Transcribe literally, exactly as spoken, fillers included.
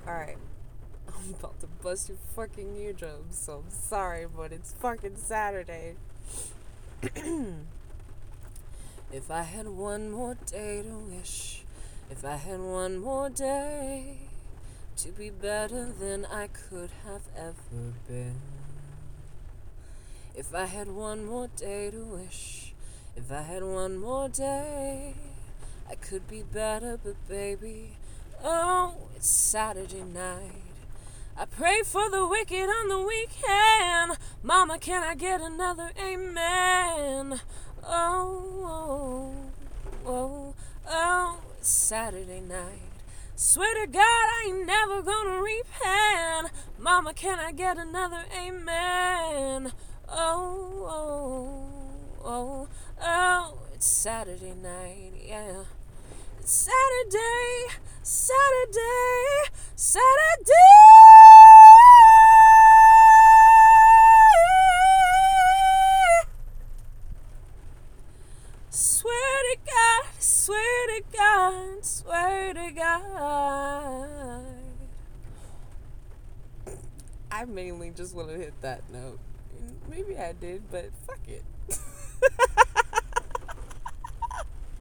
Alright. I'm about to bust your fucking eardrums, so I'm sorry, but it's fucking Saturday. If I had one more day to wish, if I had one more day to be better than I could have ever been. If I had one more day to wish, if I had one more day, I could be better, but baby, oh, it's Saturday night. I pray for the wicked on the weekend. Mama, can I get another amen? Oh, oh, oh, oh, it's Saturday night. Swear to God, I ain't never gonna repent. Mama, can I get another amen? Oh, oh, oh, oh, it's Saturday night, yeah. It's Saturday, Saturday, Saturday. Swear to God, swear to God, swear to God. I mainly just want to hit that note. Maybe I did, but fuck it.